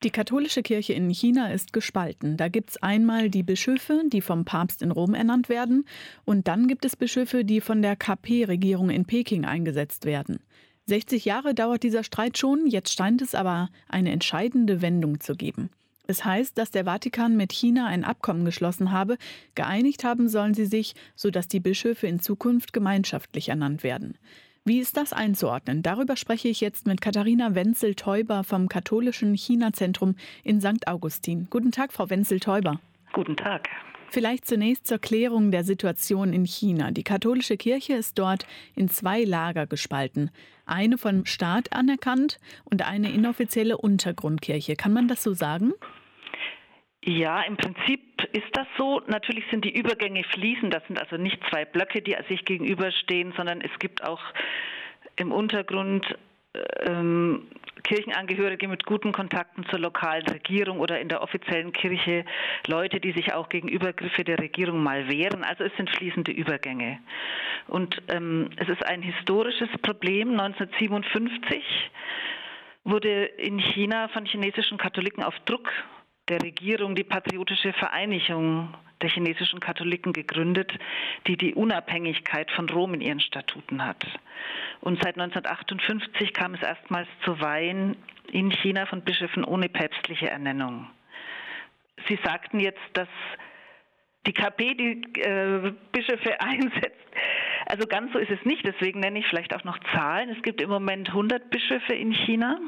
Die katholische Kirche in China ist gespalten. Da gibt es einmal die Bischöfe, die vom Papst in Rom ernannt werden, und dann gibt es Bischöfe, die von der KP-Regierung in Peking eingesetzt werden. 60 Jahre dauert dieser Streit schon, jetzt scheint es aber eine entscheidende Wendung zu geben. Es heißt, dass der Vatikan mit China ein Abkommen geschlossen habe. Geeinigt haben sollen sie sich, sodass die Bischöfe in Zukunft gemeinschaftlich ernannt werden. Wie ist das einzuordnen? Darüber spreche ich jetzt mit Katharina Wenzel-Teuber vom Katholischen China-Zentrum in St. Augustin. Guten Tag, Frau Wenzel-Teuber. Guten Tag. Vielleicht zunächst zur Klärung der Situation in China. Die katholische Kirche ist dort in 2 Lager gespalten. Eine vom Staat anerkannt und eine inoffizielle Untergrundkirche. Kann man das so sagen? Ja, im Prinzip ist das so. Natürlich sind die Übergänge fließend. Das sind also nicht 2 Blöcke, die sich gegenüberstehen, sondern es gibt auch im Untergrund Kirchenangehörige mit guten Kontakten zur lokalen Regierung oder in der offiziellen Kirche Leute, die sich auch gegen Übergriffe der Regierung mal wehren. Also es sind fließende Übergänge. Und es ist ein historisches Problem. 1957 wurde in China von chinesischen Katholiken auf Druck der Regierung die Patriotische Vereinigung der chinesischen Katholiken gegründet, die die Unabhängigkeit von Rom in ihren Statuten hat. Und seit 1958 kam es erstmals zu Weihen in China von Bischöfen ohne päpstliche Ernennung. Sie sagten jetzt, dass die KP die Bischöfe einsetzt. Also ganz so ist es nicht, deswegen nenne ich vielleicht auch noch Zahlen. Es gibt im Moment 100 Bischöfe in China.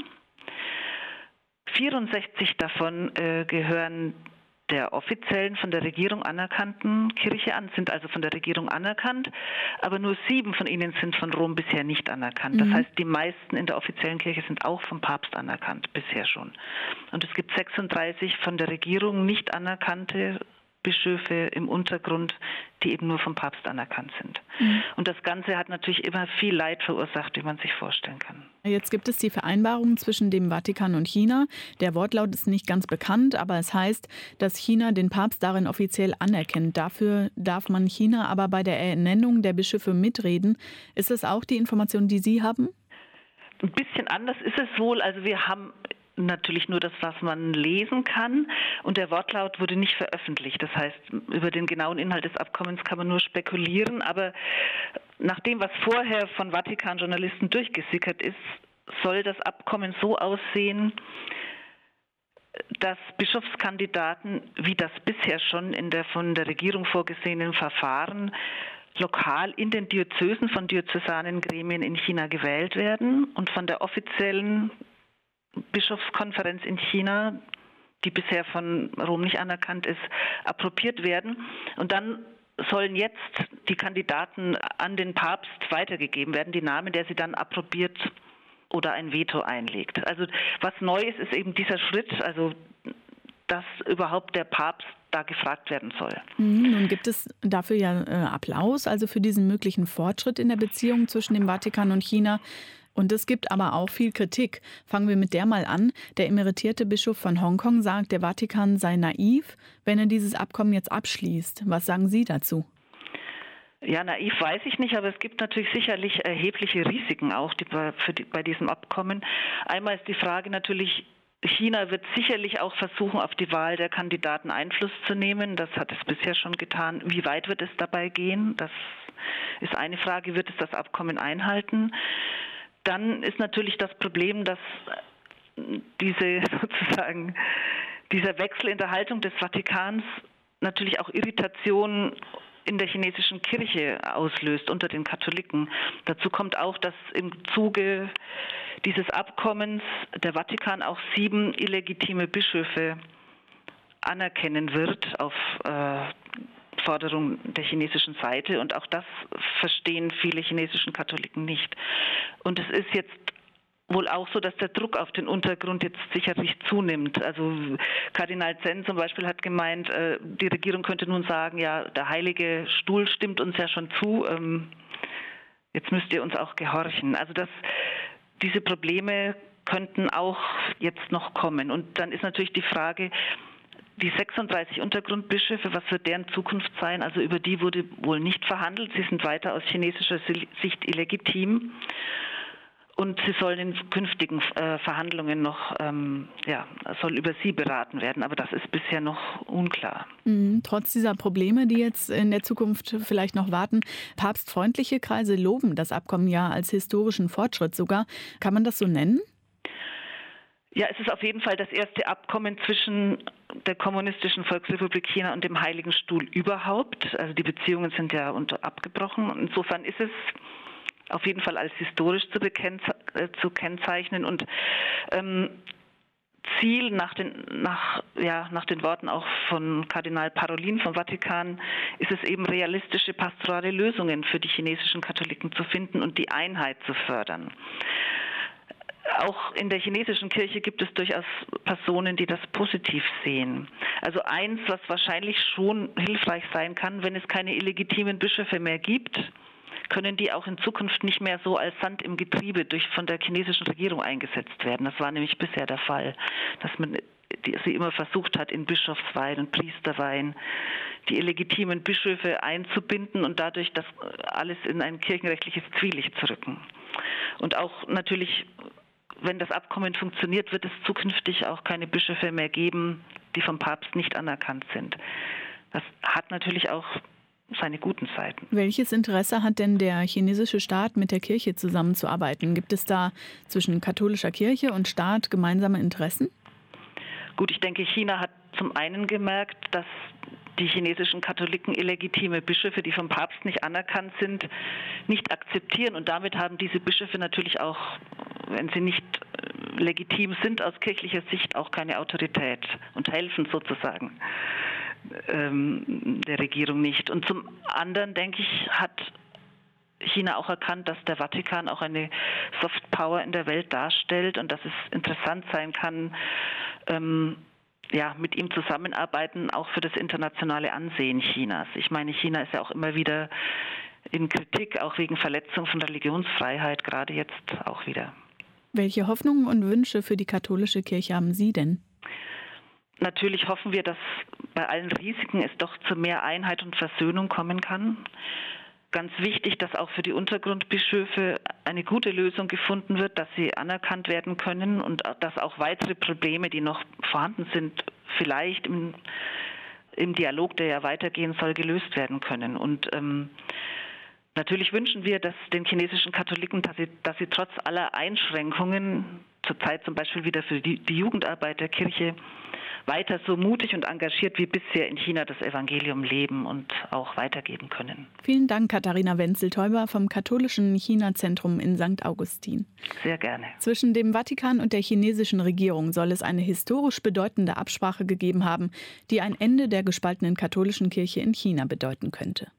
64 davon gehören der offiziellen, von der Regierung anerkannten Kirche an, sind also von der Regierung anerkannt, aber nur 7 von ihnen sind von Rom bisher nicht anerkannt. Das heißt, die meisten in der offiziellen Kirche sind auch vom Papst anerkannt, bisher schon. Und es gibt 36 von der Regierung nicht anerkannte Bischöfe im Untergrund, die eben nur vom Papst anerkannt sind. Und das Ganze hat natürlich immer viel Leid verursacht, wie man sich vorstellen kann. Jetzt gibt es die Vereinbarung zwischen dem Vatikan und China. Der Wortlaut ist nicht ganz bekannt, aber es heißt, dass China den Papst darin offiziell anerkennt. Dafür darf man China aber bei der Ernennung der Bischöfe mitreden. Ist das auch die Information, die Sie haben? Ein bisschen anders ist es wohl. Also wir haben natürlich nur das, was man lesen kann. Und der Wortlaut wurde nicht veröffentlicht. Das heißt, über den genauen Inhalt des Abkommens kann man nur spekulieren. Aber nach dem, was vorher von Vatikan-Journalisten durchgesickert ist, soll das Abkommen so aussehen, dass Bischofskandidaten, wie das bisher schon in der von der Regierung vorgesehenen Verfahren, lokal in den Diözesen von diözesanen Gremien in China gewählt werden und von der offiziellen Bischofskonferenz in China, die bisher von Rom nicht anerkannt ist, approbiert werden. Und dann sollen jetzt die Kandidaten an den Papst weitergegeben werden, die Namen, der sie dann approbiert oder ein Veto einlegt. Also was neu ist, ist eben dieser Schritt, also dass überhaupt der Papst da gefragt werden soll. Nun gibt es dafür ja Applaus, also für diesen möglichen Fortschritt in der Beziehung zwischen dem Vatikan und China. Und es gibt aber auch viel Kritik. Fangen wir mit der mal an. Der emeritierte Bischof von Hongkong sagt, der Vatikan sei naiv, wenn er dieses Abkommen jetzt abschließt. Was sagen Sie dazu? Ja, naiv weiß ich nicht, aber es gibt natürlich sicherlich erhebliche Risiken auch bei diesem Abkommen. Einmal ist die Frage natürlich, China wird sicherlich auch versuchen, auf die Wahl der Kandidaten Einfluss zu nehmen. Das hat es bisher schon getan. Wie weit wird es dabei gehen? Das ist eine Frage. Wird es das Abkommen einhalten? Dann ist natürlich das Problem, dass dieser Wechsel in der Haltung des Vatikans natürlich auch Irritation in der chinesischen Kirche auslöst unter den Katholiken. Dazu kommt auch, dass im Zuge dieses Abkommens der Vatikan auch 7 illegitime Bischöfe anerkennen wird auf Forderung der chinesischen Seite, und auch das verstehen viele chinesischen Katholiken nicht. Und es ist jetzt wohl auch so, dass der Druck auf den Untergrund jetzt sicherlich zunimmt. Also Kardinal Zen zum Beispiel hat gemeint, die Regierung könnte nun sagen, ja, der Heilige Stuhl stimmt uns ja schon zu, jetzt müsst ihr uns auch gehorchen. Also diese Probleme könnten auch jetzt noch kommen. Und dann ist natürlich die Frage, die 36 Untergrundbischöfe, was wird deren Zukunft sein? Also über die wurde wohl nicht verhandelt. Sie sind weiter aus chinesischer Sicht illegitim. Und sie sollen in künftigen Verhandlungen noch, soll über sie beraten werden. Aber das ist bisher noch unklar. Trotz dieser Probleme, die jetzt in der Zukunft vielleicht noch warten, papstfreundliche Kreise loben das Abkommen ja als historischen Fortschritt sogar. Kann man das so nennen? Ja, es ist auf jeden Fall das erste Abkommen zwischen der Kommunistischen Volksrepublik China und dem Heiligen Stuhl überhaupt. Also die Beziehungen sind ja abgebrochen. Insofern ist es auf jeden Fall als historisch zu kennzeichnen und Ziel nach den Worten auch von Kardinal Parolin vom Vatikan ist es eben, realistische pastorale Lösungen für die chinesischen Katholiken zu finden und die Einheit zu fördern. Auch in der chinesischen Kirche gibt es durchaus Personen, die das positiv sehen. Also eins, was wahrscheinlich schon hilfreich sein kann, wenn es keine illegitimen Bischöfe mehr gibt, können die auch in Zukunft nicht mehr so als Sand im Getriebe von der chinesischen Regierung eingesetzt werden. Das war nämlich bisher der Fall, dass sie immer versucht hat, in Bischofsweihen und Priesterweihen die illegitimen Bischöfe einzubinden und dadurch das alles in ein kirchenrechtliches Zwielicht zu rücken. Und auch natürlich, wenn das Abkommen funktioniert, wird es zukünftig auch keine Bischöfe mehr geben, die vom Papst nicht anerkannt sind. Das hat natürlich auch seine guten Seiten. Welches Interesse hat denn der chinesische Staat, mit der Kirche zusammenzuarbeiten? Gibt es da zwischen katholischer Kirche und Staat gemeinsame Interessen? Gut, ich denke, China hat zum einen gemerkt, dass die chinesischen Katholiken illegitime Bischöfe, die vom Papst nicht anerkannt sind, nicht akzeptieren. Und damit haben diese Bischöfe natürlich auch, wenn sie nicht legitim sind aus kirchlicher Sicht, auch keine Autorität und helfen sozusagen der Regierung nicht. Und zum anderen, denke ich, hat China auch erkannt, dass der Vatikan auch eine Soft Power in der Welt darstellt und dass es interessant sein kann, mit ihm zusammenarbeiten, auch für das internationale Ansehen Chinas. Ich meine, China ist ja auch immer wieder in Kritik, auch wegen Verletzung von Religionsfreiheit, gerade jetzt auch wieder. Welche Hoffnungen und Wünsche für die katholische Kirche haben Sie denn? Natürlich hoffen wir, dass bei allen Risiken es doch zu mehr Einheit und Versöhnung kommen kann. Ganz wichtig, dass auch für die Untergrundbischöfe eine gute Lösung gefunden wird, dass sie anerkannt werden können und dass auch weitere Probleme, die noch vorhanden sind, vielleicht im Dialog, der ja weitergehen soll, gelöst werden können. Und natürlich wünschen wir, dass den chinesischen Katholiken, dass sie trotz aller Einschränkungen, zurzeit zum Beispiel wieder für die Jugendarbeit der Kirche, weiter so mutig und engagiert wie bisher in China das Evangelium leben und auch weitergeben können. Vielen Dank, Katharina Wenzel-Theuber vom Katholischen China-Zentrum in St. Augustin. Sehr gerne. Zwischen dem Vatikan und der chinesischen Regierung soll es eine historisch bedeutende Absprache gegeben haben, die ein Ende der gespaltenen katholischen Kirche in China bedeuten könnte.